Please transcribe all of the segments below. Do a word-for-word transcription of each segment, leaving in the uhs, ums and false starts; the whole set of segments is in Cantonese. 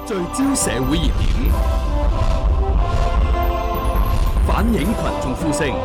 聚焦社會熱點，反映群眾呼聲，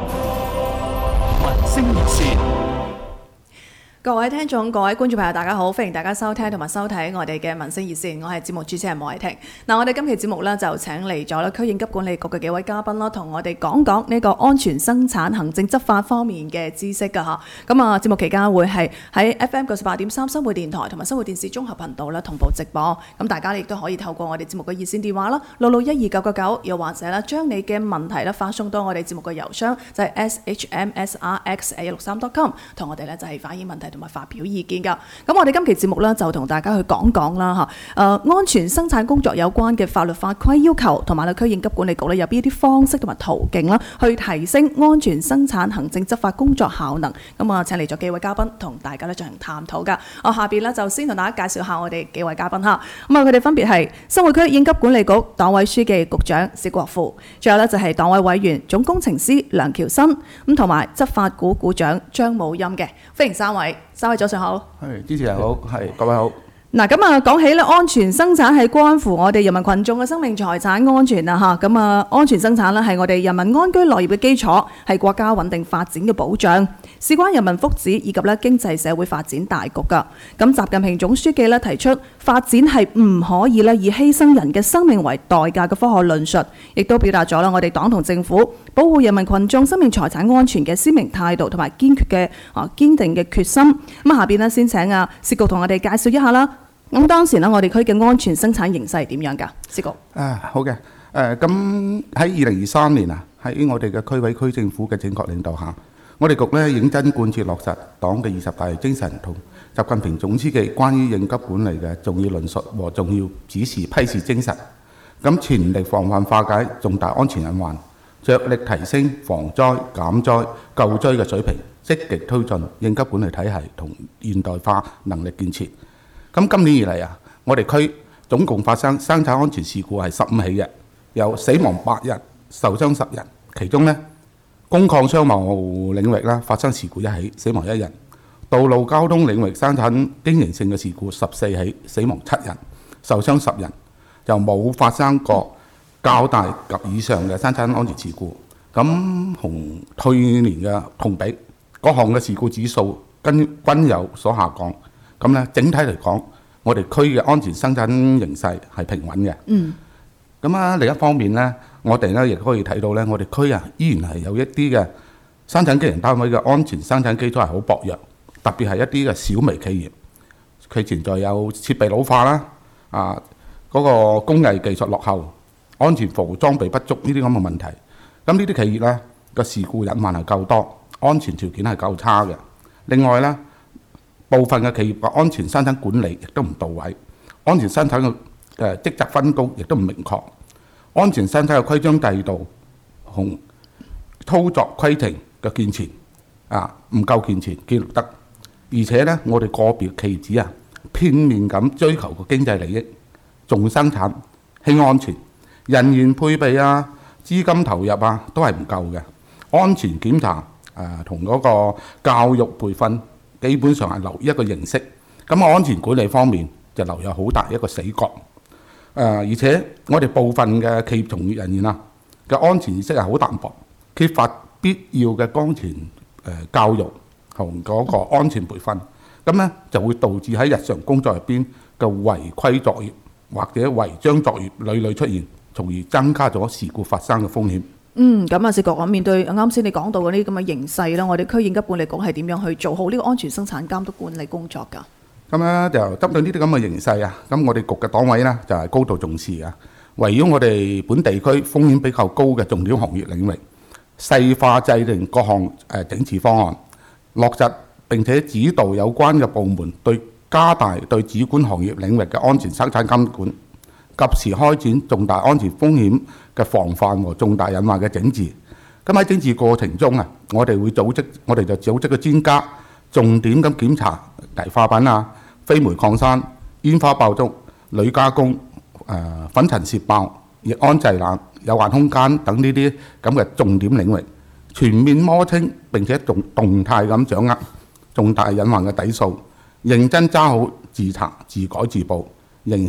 民聲熱線。 各位聽眾、各位觀眾朋友，大家好，歡迎大家收聽同埋收睇我哋嘅民聲熱線，我係節目主持人莫慧婷。嗱，我哋今期節目咧就請嚟咗啦區應急管理局嘅幾位嘉賓啦，同我哋講講呢個安全生產行政執法方面嘅知識噶吓。咁啊，節目期間會係喺 F M 九十八點三生活電台同埋生活電視綜合頻道啦同步直播。咁大家亦都可以透過我哋節目嘅熱線電話啦，六六一二九九九，又或者咧將你嘅問題咧發送到我哋節目嘅郵箱，就係 s h m s r x 一六三 dot com， 同我哋咧就係反映問題同埋發表意見㗎。咁我哋今期節目咧就同大家去講講啦嚇，誒安全生產工作有關嘅法律法規要求，同埋咧區應急管理局咧有邊一啲方式同埋途徑啦，去提升安全生產行政執法工作效能。咁啊，請嚟咗幾位嘉賓同大家咧進行探討㗎。我下邊咧就先同大家介紹下我哋幾位嘉賓嚇。咁啊，佢哋分別係生活區應急管理局黨委書記局長薛國富，仲有咧就係黨委委員總工程師梁喬新，咁同埋執法股股長張武欽嘅。歡迎三位。三位早上好， 係主持人好，係各位好。 嗱，咁啊講起咧，安全生產係關乎我哋人民群眾嘅生命財產安全啊嚇。咁啊，安全生產咧係我哋人民安居樂業嘅基礎，係國家穩定發展嘅保障，事關人民福祉以及咧經濟社會發展大局㗎。咁習近平總書記咧提出發展係唔可以咧以犧牲人嘅生命為代價嘅科學論述，亦都表達咗啦我哋黨同政府保護人民群眾生命財產安全嘅鮮明態度同埋堅決嘅啊堅定嘅決心。咁下邊咧先請啊薛局同我哋介紹一下啦。咁當時咧，我哋區嘅安全生產形勢係點樣㗎？薛局啊，好嘅。誒咁喺二零二三年啊，喺我哋嘅區委區政府嘅正確領導下，我哋局咧認真貫徹落實黨嘅二十大精神同習近平總書記關於應急管理嘅重要論述和重要指示批示精神，咁全力防範化解重大安全隱患，着力提升防災減災救災嘅水平，積極推進應急管理體系同現代化能力建設。咁今年以嚟啊，我哋區總共發生生產安全事故係十五起嘅，有死亡八人、受傷十人。其中呢，工礦商貿領域啦發生事故一起，死亡一人；道路交通領域生產經營性嘅事故十四起，死亡七人，受傷十人。就冇發生過較大及以上嘅生產安全事故。咁同去年嘅同比，各項嘅事故指數均均有所下降。咁咧，整體嚟講，我哋區嘅安全生產形勢係平穩嘅。嗯。咁啊，另一方面咧，我哋咧亦可以睇到咧，我哋區啊依然係有一啲嘅生產經營單位嘅安全生產基礎係好薄弱，特別係一啲嘅小微企業，佢存在有設備老化啦，啊嗰個工藝技術落後、安全服務裝備不足呢啲咁嘅問題。咁呢啲企業咧個事故隱患係夠多，安全條件係夠差嘅。另外咧，部分嘅企業嘅安全生產管理亦都唔到位，安全生產嘅誒職責分工亦都唔明確，安全生產嘅規章制度同操作規程嘅健全啊唔夠健全記錄得，而且咧我哋個別企業子啊片面咁追求個經濟利益，重生產輕安全，人員配備啊資金投入啊都係唔夠嘅，安全檢查誒同嗰個教育培訓基本上係留一個形式，咁安全管理方面就留有好大一個死角。誒、呃，而且我哋部分嘅企業從業人員啊嘅安全意識係好淡薄，缺乏必要嘅安全誒、呃、教育同嗰個安全培訓，咁咧就會導致喺日常工作入邊嘅違規作業或者違章作業屢屢出現，從而增加咗事故發生嘅風險。 嗯，咁啊，薛局，我面對啱先你講到嗰啲咁嘅形勢啦，我哋區應急管理局係點樣去做好呢個安全生產監督管理工作㗎？ 咁咧就針對呢啲咁嘅形勢啊，咁我哋局嘅黨委呢就係高度重視啊，圍繞我哋本地區風險比較高嘅重點行業領域，細化制定各項誒整治方案，落實並且指導有關嘅部門對加大對主管行業領域嘅安全生產監管，及時開展重大安全風險嘅防範和重大隱患嘅整治。咁喺整治過程中啊，我哋會組織，我哋就組織嘅專家重點咁檢查危化品啊、飛煤礦山、煙花爆竹、鋁加工、誒、呃、粉塵泄爆、逆安製冷、有限空間等呢啲咁嘅重點領域，全面摸清並且動動態咁掌握重大隱患嘅底數，認真揸好自查、自改、自報，形成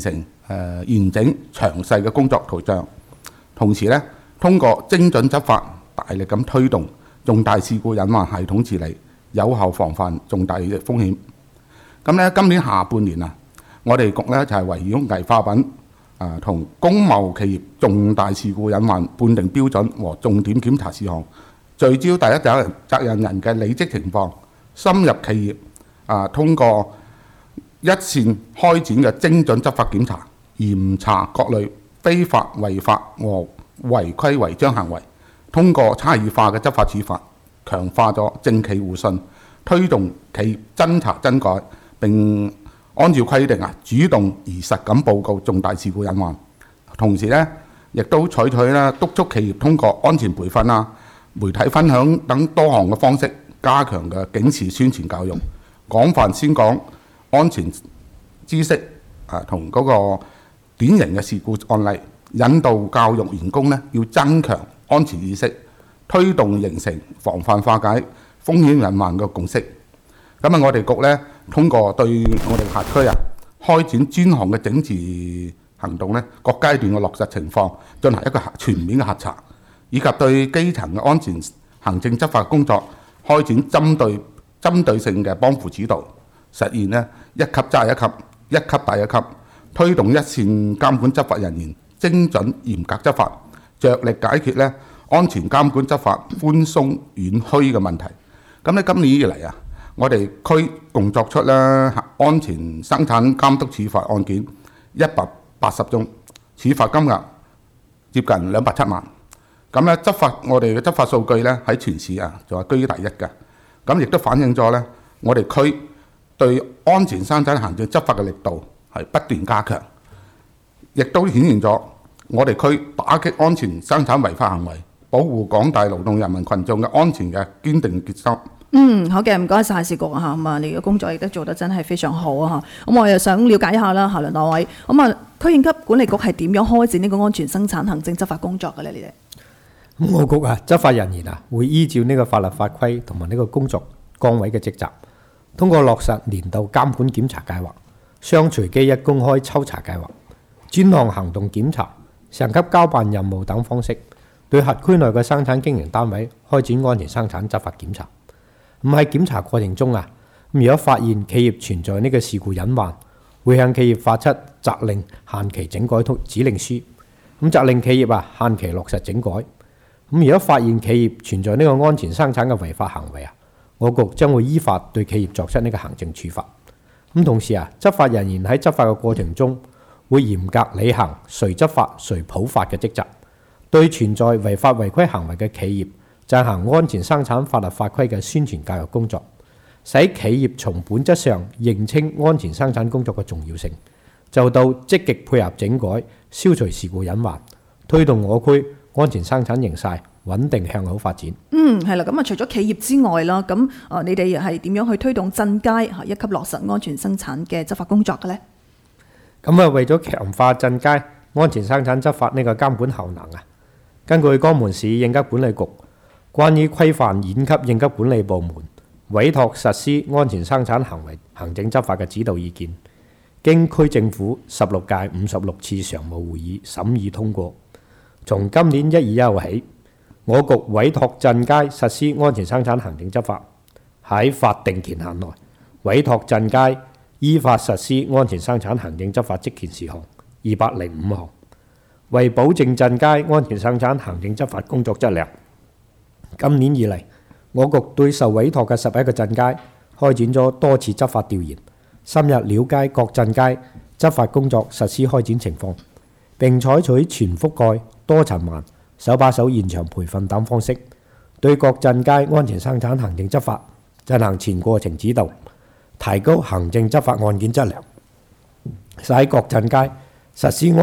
呃、完整詳細嘅工作圖像，同時咧通過精準執法，大力咁推動重大事故隱患系統治理，有效防範重大嘅風險。咁咧今年下半年啊，我哋局咧就係圍繞危化品啊同公貿企業重大事故隱患判定標準和重點檢查事項，聚焦第一責任責任人嘅履職情況，深入企業啊，通過一線開展嘅精準執法檢查，嚴查各類非法違法和違規違章行為，通過差異化嘅執法處罰，強化咗政企互信，推動企業真查真改，並按照規定啊，主動而實咁報告重大事故隱患。同時咧，亦都採取啦督促企業通過安全培訓啊、媒體分享等多項嘅方式，加強嘅警示宣傳教育，廣泛宣講安全知識啊，同嗰個典型嘅事故案例，引導教育員工咧要增強安全意識，推動形成防範化解風險隱患嘅共識。咁啊，我哋局咧通過對我哋轄區啊開展專項嘅整治行動咧，各階段嘅落實情況進行一個全面嘅核查，以及對基層嘅安全行政執法工作開展針對針對性嘅幫扶指導，實現咧一級揸一級，一級帶一級，推動一線監管執法人員精準嚴格執法，着力解決咧安全監管執法寬鬆軟虛嘅問題。咁咧今年以嚟啊，我哋區共作出咧安全生產監督處罰案件一百八十宗，處罰金額接近兩百七萬。咁咧執法我哋嘅執法數據咧喺全市啊，仲係居於第一嘅。咁亦都反映咗咧我哋區對安全生產行政執法嘅力度係不斷加強，亦都顯現咗我哋區打擊安全生產違法行為、保護廣大勞動人民群眾嘅安全嘅堅定決心。 嗯，好嘅，唔該晒薛局啊，咁啊，你嘅工作亦都做得真係非常好啊，咁我又想了解一下啦，下輪兩位，咁啊，區應急管理局係點樣開展呢個安全生產行政執法工作嘅咧？你哋？ 咁我局啊，執法人員啊，會依照呢個法律法規同埋呢個工作崗位嘅職責，通過落實年度監管檢查計劃、雙隨機一公開抽查計劃、專項行動檢查、上級交辦任務等方式，對轄區內嘅生產經營單位開展安全生產執法檢查。咁喺檢查過程中啊，咁如果發現企業存在呢個事故隱患，會向企業發出責令限期整改指令書，咁責令企業啊限期落實整改。咁如果發現企業存在呢個安全生產嘅違法行為啊，我局將會依法對企業作出呢個行政處罰。咁同時啊，執法人員喺執法嘅過程中會嚴格履行誰執法誰普法嘅職責，對存在違法違規行為嘅企業進行安全生產法律法規嘅宣傳教育工作，使企業從本質上認清安全生產工作嘅重要性，做到積極配合整改，消除事故隱患，推動我區安全生產形勢穩定向好發展。 嗯，係啦，咁啊，除咗企業之外啦，咁啊，你哋係點樣去推動進階嚇一級落實安全生產嘅執法工作嘅呢？ 咁啊，為咗強化進階安全生產執法呢個監管效能啊，根據江門市應急管理局關於規範縣級應急管理部門委託實施安全生產行為行政執法嘅指導意見，經區政府十六屆五十六次常務會議審議通過。從今年一月一號起，我局委託進階實施安全生產行政執法，喺法定權限內委託進階依法實施安全生產行政執法職權事項二百零五項，為保證進階安全生產行政執法工作質量。今年以嚟，我局對受委託嘅十一個進階開展咗多次執法調研，深入了解各進階執法工作實施開展情況，並採取全覆蓋、多層環、手把手現場培訓等方式，對各進階安全生產行政執法進行全過程指導，提高行政執法案件質量，使各進階實施安全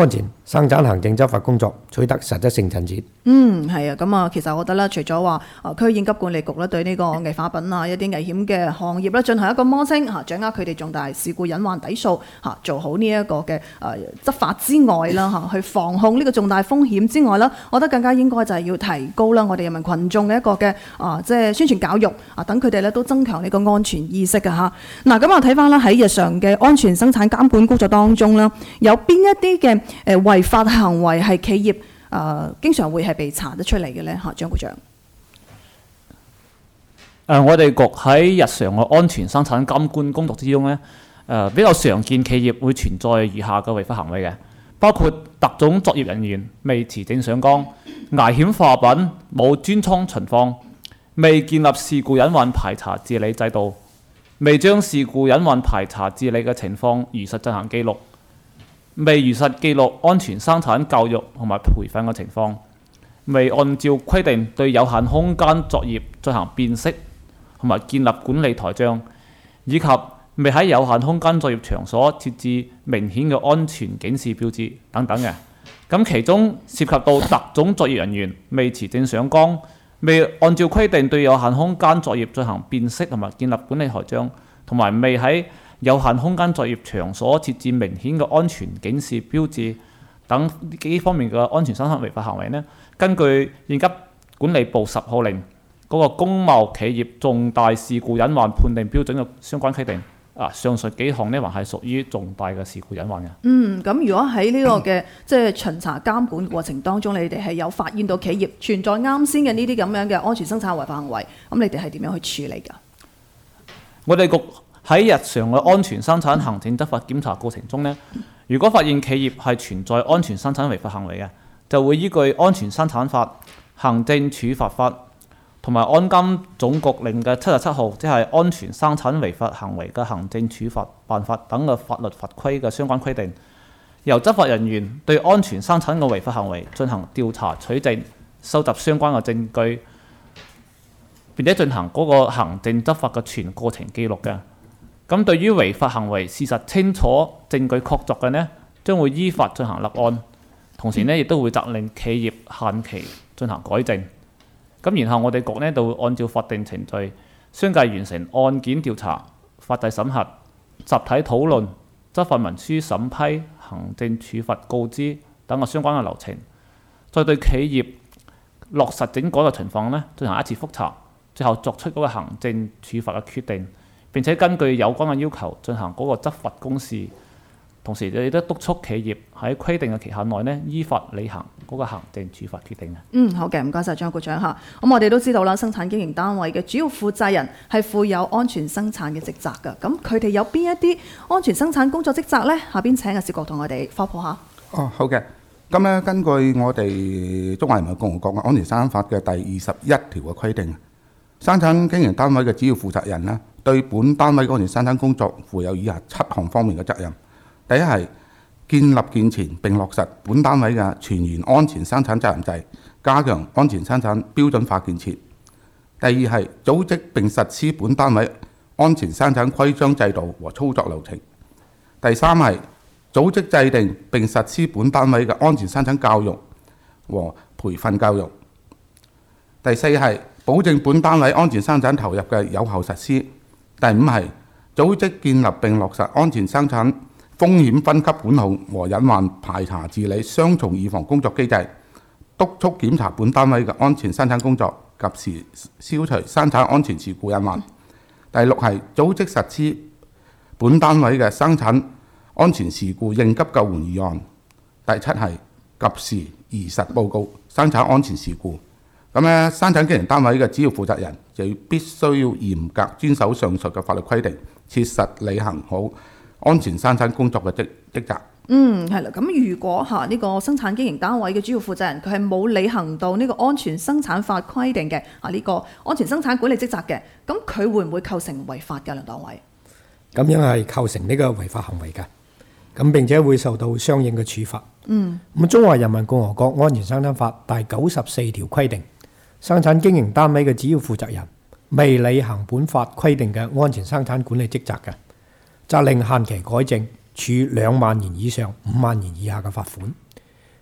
生產行政執法工作取得實質性進展。 嗯，係啊，咁啊，其實我覺得咧，除咗話啊區應急管理局咧對呢個危化品啊一啲危險嘅行業咧進行一個摸清嚇，掌握佢哋重大事故隱患底數嚇，做好呢一個嘅誒執法之外啦嚇，去防控呢個重大風險之外啦，我覺得更加應該就係要提高啦我哋人民群眾嘅一個嘅啊即係宣傳教育啊，等佢哋咧都增強呢個安全意識嘅嚇。嗱，咁啊睇翻啦喺日常嘅安全生產監管工作當中啦，有邊一啲嘅誒違法行為係企業誒、呃、經常會係被查得出嚟嘅咧？嚇，張局長。誒、 呃，我哋局喺日常嘅安全生產監管工作之中咧，誒、呃、比較常見企業會存在以下嘅違法行為嘅，包括特種作業人員未持證上崗、危險化品冇專倉存放、未建立事故隱患排查治理制度、未將事故隱患排查治理嘅情況如實進行記錄、未如實記錄安全生產教育同埋培訓嘅情況，未按照規定對有限空間作業進行辨識同埋建立管理台帳，以及未喺有限空間作業場所設置明顯嘅安全警示標誌等等嘅。咁其中涉及到特種作業人員未持證上崗、未按照規定對有限空間作業進行辨識同埋建立管理台帳，同埋未喺有限空間作業場所設置明顯嘅安全警示標誌等幾方面嘅安全生產違法行為呢，根據應急管理部十號令嗰個工貿企業重大事故隱患判定標準嘅相關規定，啊，上述幾項呢還係屬於重大嘅事故隱患嘅。 嗯，咁如果喺呢個嘅即係巡查監管過程當中，你哋係有發現到企業存在啱先嘅呢啲咁樣嘅安全生產違法行為，咁你哋係點樣去處理㗎？ 我哋局喺日常嘅安全生產行政執法檢查過程中呢，如果發現企業係存在安全生產違法行為嘅，就會依據安全生產法、行政處罰法同埋安監總局令嘅七十七號，即係安全生產違法行為嘅行政處罰辦法等嘅法律法規嘅相關規定，由執法人員對安全生產嘅違法行為進行調查取證，收集相關嘅證據，並且進行嗰個行政執法嘅全過程記錄嘅。咁對於違法行為事實清楚、證據確鑿嘅呢，將會依法進行立案，同時呢亦都會責令企業限期進行改正。咁然後我哋局呢就會按照法定程序，相繼完成案件調查、法制審核、集體討論、執法文書審批、行政處罰告知等嘅相關嘅流程，再對企業落實整改嘅情況呢進行一次覆查，最後作出嗰個行政處罰嘅決定。並且根據有關嘅要求進行嗰個執法公示，同時亦都督促企業喺規定嘅期限內呢依法履行嗰個行政處罰決定嘅。 嗯，好嘅，唔該晒張局長嚇。咁我哋都知道啦，生產經營單位嘅主要負責人係負有安全生產嘅職責㗎。咁佢哋有邊一啲安全生產工作職責呢？下邊請阿薛局同我哋科普下。 哦，好嘅。咁咧，根據我哋中華人民共和國嘅安全生產法嘅第二十一條嘅規定，生產經營單位嘅主要負責人呢，對本單位安全生產工作負有以下七項方面嘅責任。第一係建立健全並落實本單位嘅全員安全生產責任制，加強安全生產標準化建設。第二係組織並實施本單位安全生產規章制度和操作流程。第三係組織制定並實施本單位嘅安全生產教育和培訓教育。第四係保證本單位安全生產投入嘅有效實施。第五係組織建立並落實安全生產風險分級管控和隱患排查治理雙重預防工作機制，督促檢查本單位嘅安全生產工作，及時消除生產安全事故隱患。第六係組織實施本單位嘅生產安全事故應急救援預案。第七係及時如實報告生產安全事故。咁咧，生產經營單位嘅主要負責人就要必須要嚴格遵守上述嘅法律規定，切實履行好安全生產工作嘅職職責。 嗯，係啦。咁如果嚇呢個生產經營單位嘅主要負責人佢係冇履行到呢個安全生產法規定嘅啊呢個安全生產管理職責嘅，咁佢會唔會構成違法㗎？梁黨委？ 咁樣係構成呢個違法行為㗎，咁並且會受到相應嘅處罰。嗯，咁中華人民共和國安全生產法第九十四條規定，生產經營單位嘅主要負責人未履行本法規定嘅安全生產管理職責嘅，責令限期改正，處兩萬元以上五萬元以下嘅罰款。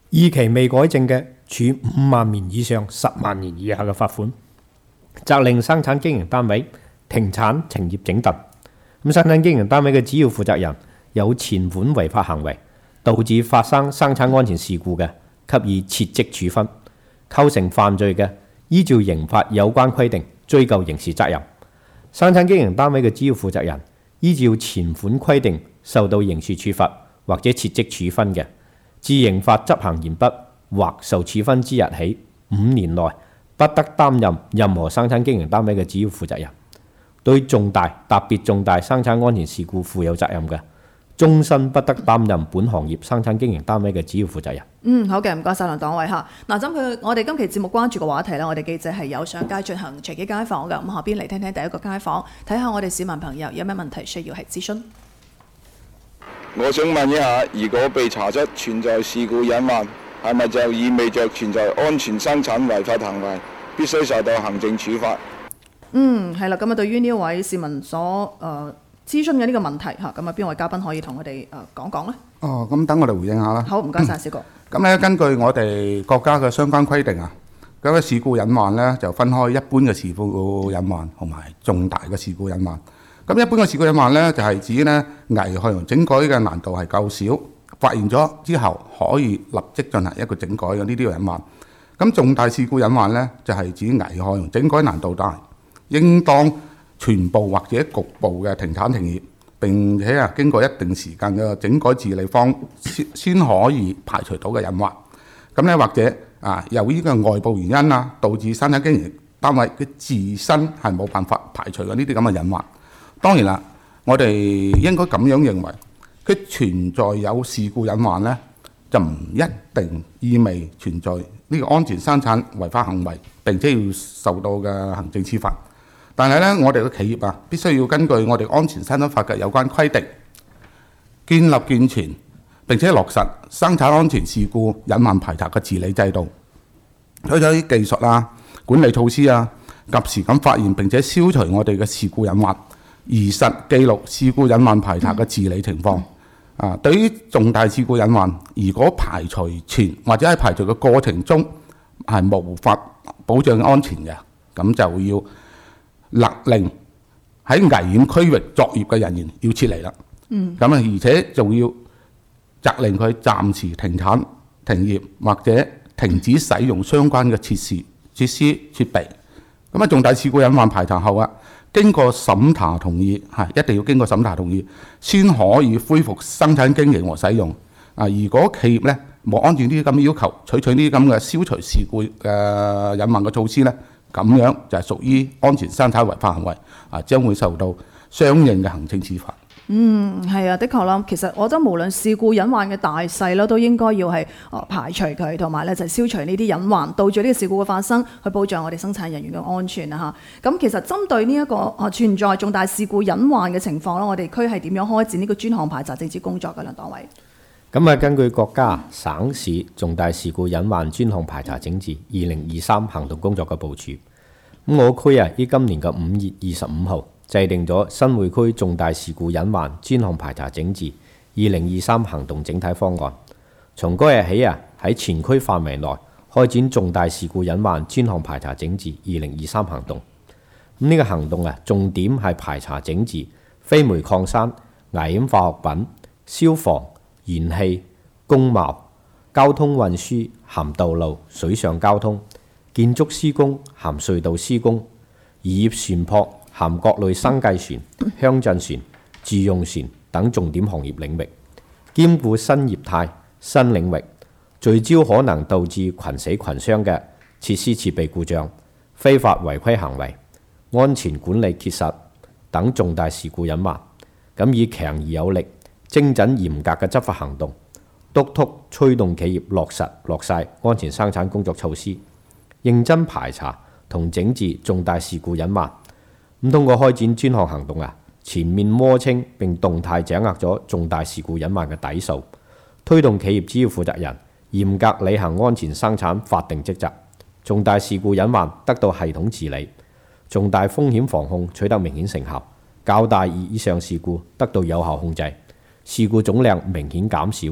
逾期未改正嘅，處五萬年以上十萬年以下嘅罰款，責令生產經營單位停產停業整頓。咁生產經營單位嘅主要負責人有前款違法行為，導致發生生產安全事故嘅，給予撤職處分；構成犯罪嘅，依照刑法有關規定追究刑事責任。生產經營單位嘅主要負責人依照前款規定受到刑事處罰或者撤職處分嘅，自刑法執行完畢或受處分之日起五年內不得擔任任何生產經營單位嘅主要負責人。對重大特別重大生產安全事故負有責任嘅，終身不得擔任本行業生產經營單位嘅主要負責人。 嗯，好嘅，唔該晒梁黨委嚇。嗱，針佢我哋今期節目關注嘅話題咧，我哋記者係有上街進行隨機街訪嘅。咁下邊嚟聽聽第一個街訪，睇下我哋市民朋友有咩問題需要係諮詢。 我想問一下，如果被查出存在事故隱患，係咪就意味着存在安全生產違法行為，必須受到行政處罰？ 嗯，係啦，咁啊，對於呢一位市民所誒、呃、諮詢嘅呢個問題嚇，咁啊，邊位嘉賓可以同我哋誒講講呢？ 哦，咁等我哋回應下啦。 好，唔該晒，小哥。 咁咧、嗯，根據我哋國家嘅相關規定啊，咁嘅事故隱患咧就分開一般嘅事故隱患同埋重大嘅事故隱患。咁一般嘅事故隱患咧就係、是、指咧危害同整改嘅難度係夠少，發現咗之後可以立即進行一個整改嘅呢啲隱患。咁重大事故隱患咧就係、是、指危害同整改難度大，應當全部或者局部嘅停產停業，並且啊經過一定時間嘅整改治理方先先可以排除到嘅隱患。咁咧或者啊由於個外部原因啊，導致生產經營單位嘅自身係冇辦法排除嘅呢啲咁嘅隱患。當然啦，我哋應該咁樣認為，佢存在有事故隱患咧，就唔一定意味存在呢個安全生產違法行為，並且要受到嘅行政處罰。但係咧，我哋嘅企業啊，必須要根據我哋安全生產法嘅有關規定，建立健全並且落實生產安全事故隱患排查嘅治理制度，採取啲技術啊、管理措施啊，及時咁發現並且消除我哋嘅事故隱患，如實記錄事故隱患排查嘅治理情況。啊，對於重大事故隱患，如果排除前或者喺排除嘅過程中係無法保障安全嘅，咁就要勒令喺危險區域作業嘅人員要撤離啦。嗯。咁啊，而且仲要責令佢暫時停產、停業或者停止使用相關嘅設施、設施設備。咁啊，重大事故隱患排查後啊，經過審查同意，係一定要經過審查同意，先可以恢復生產經營和使用。啊，如果企業咧冇按照呢啲咁嘅要求，採取呢啲咁嘅消除事故嘅隱患嘅措施咧，咁樣就係屬於安全生產違法行為，啊，將會受到相應嘅行政處罰。 嗯，係啊，的確啦。其實我覺得無論事故隱患嘅大細啦，都應該要係誒排除佢，同埋咧就係消除呢啲隱患，杜絕呢個事故嘅發生，去保障我哋生產人員嘅安全啊！嚇，咁其實針對呢一個誒存在重大事故隱患嘅情況啦，我哋區係點樣開展呢個專項排查整治工作嘅？梁黨委。 咁啊，根據國家、省市重大事故隱患專項排查整治二零二三行動工作嘅部署，咁我區啊於今年嘅五月二十五號制定咗新會區重大事故隱患專項排查整治二零二三行動整體方案，從嗰日起啊喺全區範圍內開展重大事故隱患專項排查整治二零二三行動。咁呢個行動啊，重點係排查整治非煤礦山、危險化學品、消防、燃氣、工貿、交通運輸含道路、水上交通、建築施工含隧道施工、漁業船舶含各類生計船、鄉鎮船、自用船等重點行業領域，兼顧新業態、新領域，聚焦可能導致群死群傷嘅設施設備故障、非法違規行為、安全管理缺失等重大事故隱患，咁以強而有力、精準嚴格嘅執法行動，督促推動企業落實落實安全生產工作措施，認真排查同整治重大事故隱患。咁通過開展專項行動啊，全面摸清並動態掌握咗重大事故隱患嘅底數，推動企業主要負責人嚴格履行安全生產法定職責，重大事故隱患得到系統治理，重大風險防控取得明顯成效，較大以上事故得到有效控制，事故總量明顯減少，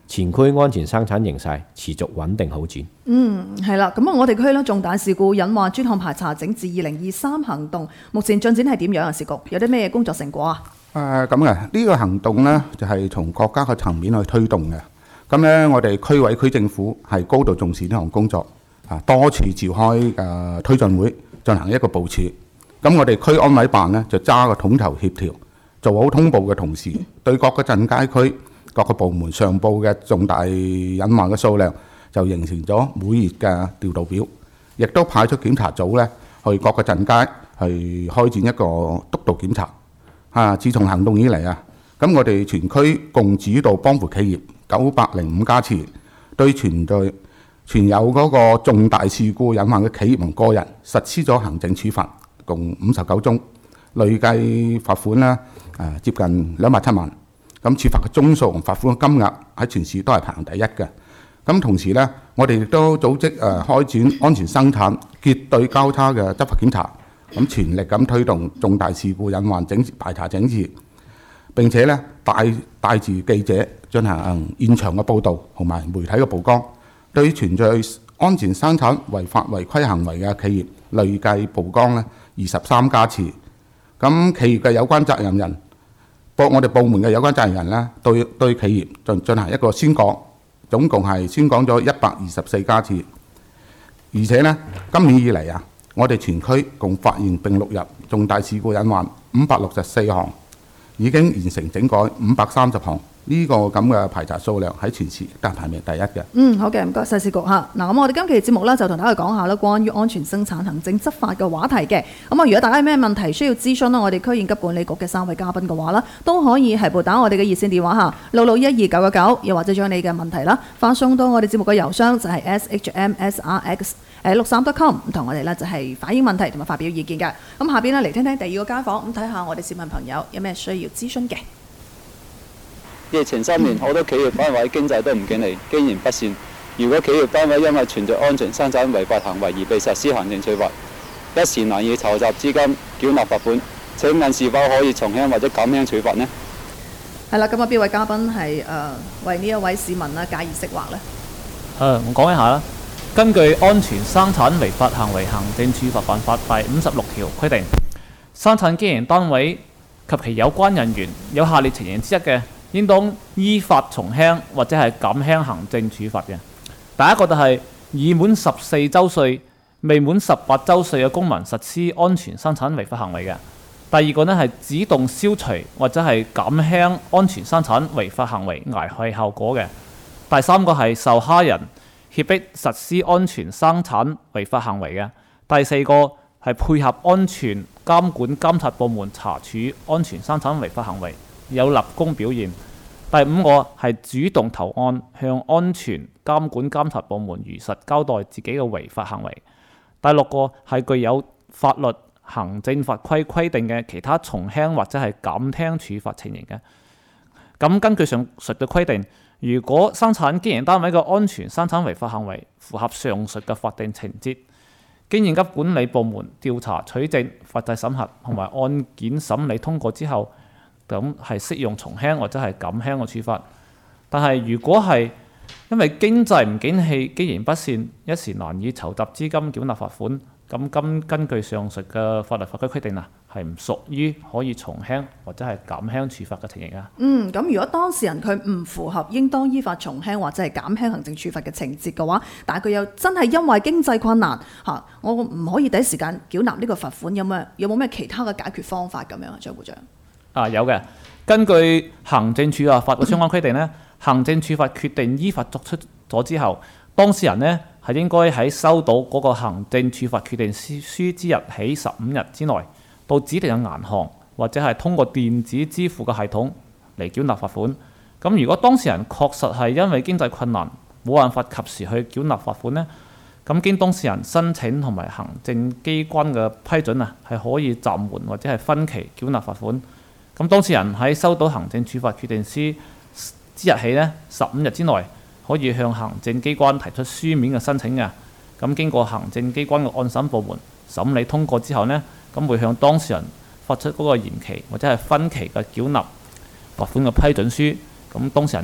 前區安全生產形勢持續穩定好轉。 嗯，係啦，咁啊，我哋區咧重大事故隱患專項排查整治二零二三行動，目前進展係點樣啊？時局有啲咩工作成果啊？ 誒咁嘅呢個行動呢，就係、是、從國家嘅層面去推動嘅。咁呢，我哋區委區政府係高度重視呢項工作，啊多次召開誒、呃、推進會進行一個部署。咁我哋區安委辦呢，就揸個統籌協調，做好通報嘅同時，對各個鎮街區各個部門上報嘅重大隱患嘅數量，就形成咗每月嘅調度表，亦都派出檢查組呢，去各個鎮街去開展一個督導檢查。啊！自從行動以嚟啊，咁我哋全區共指導幫扶企業九百零五家次，對存在存有嗰個重大事故隱患嘅企業同個人實施咗行政處罰，共五十九宗，累計罰款呢誒接近兩百七萬。咁處罰嘅宗數同罰款嘅金額喺全市都係排行第一嘅。咁同時呢，我哋亦都組織誒開展安全生產結對交叉嘅執法檢查。咁全力咁推動重大事故隱患整排查整治，並且咧帶帶住記者進行現場嘅報導同埋媒體嘅曝光，對存在安全生產違法違規行為嘅企業累計曝光咧二十三家次。咁企業嘅有關責任人，部我哋部門嘅有關責任人咧，對對企業進進行一個宣講，總共係宣講咗一百二十四家次。而且呢，今年以嚟啊，我哋全區共發現並錄入重大事故隱患五百六十四項，已經完成整改五百三十項。呢、這個咁嘅排查數量喺全市都係排名第一嘅。 嗯，好嘅，唔該晒，市局嚇。嗱，咁我哋今期節目咧就同大家講下啦，關於安全生產行政執法嘅話題嘅。咁啊，如果大家有咩問題需要諮詢啦，我哋區應急管理局嘅三位嘉賓嘅話啦，都可以係撥打我哋嘅熱線電話嚇六六一二九九九，又或者將你嘅問題啦發送到我哋節目嘅郵箱就係 s h m s r x 誒六三 dot com， 同我哋咧就係反映問題同埋發表意見嘅。咁下邊咧嚟聽聽第二個街坊，咁睇下我哋市民朋友有咩需要諮詢嘅。 疫情三年，好多企業單位經濟都唔景氣，經營不善。如果企業單位因為存在安全生產違法行為而被實施行政處罰，一時難以籌集資金繳納罰款，請問是否可以從輕或者減輕處罰呢？ 係啦，咁啊，邊位嘉賓係誒、呃、為呢一位市民啦解疑釋惑呢？ 誒、呃，我講一下啦。根據《安全生產違法行為行政處罰辦法》第五十六條規定，生產經營單位及其有關人員有下列情形之一嘅，應當依法從輕或者係減輕行政處罰嘅。第一個就係已滿十四週歲、未滿十八週歲嘅公民實施安全生產違法行為嘅。第二個呢係主動消除或者係減輕安全生產違法行為危害後果嘅。第三個係受他人脅迫實施安全生產違法行為嘅。第四個係配合安全監管監察部門查處安全生產違法行為，有立功表現。第五個係主動投案，向安全監管監察部門如實交代自己嘅違法行為。第六個係具有法律、行政法規規定嘅其他從輕或者係減輕處罰情形嘅。咁根據上述嘅規定，如果生產經營單位嘅安全生產違法行為符合上述嘅法定情節，經應急管理部門調查取證、法制審核同埋案件審理通過之後，咁係適用從輕或者係減輕嘅處罰。但係如果係因為經濟唔景氣、經營不善，一時難以籌集資金繳納罰款，咁根根據上述嘅法律法規規定啊，係唔屬於可以從輕或者係減輕處罰嘅情形啊。 嗯，咁如果當事人佢唔符合應當依法從輕或者係減輕行政處罰嘅情節嘅話，但係佢又真係因為經濟困難嚇，我唔可以第一時間繳納呢個罰款，有咩有冇咩其他嘅解決方法咁樣啊？張部長啊，有嘅。根據行政處罰法嘅相關規定呢，行政處罰決定依法作出咗之後，當事人呢係應該喺收到嗰個行政處罰決定書之日起十五日之內，到指定嘅銀行或者係通過電子支付嘅系統嚟繳納罰款。咁如果當事人確實係因為經濟困難冇辦法及時去繳納罰款呢，咁經當事人申請同埋行政機關嘅批准啊，係可以暫緩或者係分期繳納罰款。咁當事人喺收到行政處罰決定書之日起呢，十五日之內可以向行政機關提出書面嘅申請嘅。咁經過行政機關嘅案審部門審理通過之後呢，咁會向當事人發出嗰個延期或者係分期嘅繳納罰款嘅批准書。咁當事人呢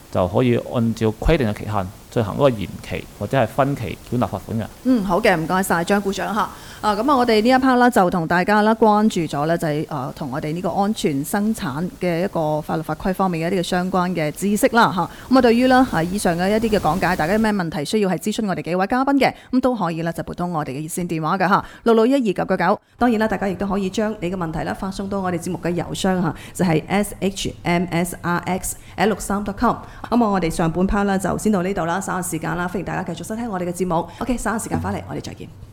就可以按照規定嘅期限進行嗰個延期或者係分期繳納罰款嘅。 嗯，好嘅，唔該晒張股長嚇。啊，咁啊，我哋呢一 part 啦，就同大家啦關注咗呢，就係誒同我哋呢個安全生產嘅一個法律法規方面嘅一啲嘅相關嘅知識啦嚇。咁啊，對於啦係以上嘅一啲嘅講解，大家有咩問題需要係諮詢我哋幾位嘉賓嘅，咁都可以啦，就撥通我哋嘅熱線電話嘅嚇，六六一二九九九。當然啦，大家亦都可以將你嘅問題啦發送到我哋節目嘅郵箱嚇，就係 s h m s r x at 六三 dot com。咁啊，我哋上半 part 啦就先到呢度啦，稍後時間啦，歡迎大家繼續收聽我哋嘅節目。OK，稍後時間翻嚟，我哋再見。